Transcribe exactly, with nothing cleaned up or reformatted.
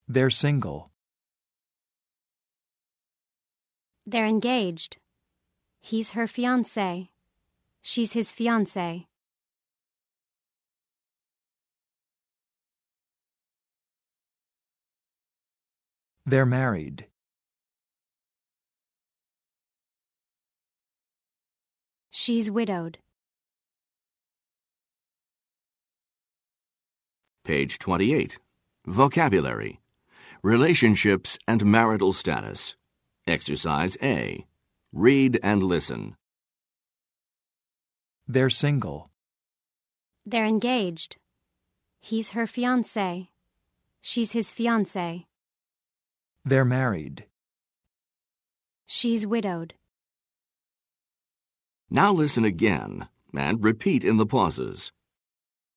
They're single. They're engaged. He's her fiancé. She's his fiancée. They're married. She's widowed. Page twenty-eight. Vocabulary. Relationships and marital status. Exercise A. Read and listen. They're single. They're engaged. He's her fiancé. She's his fiancée. They're married. She's widowed. Now listen again and repeat in the pauses.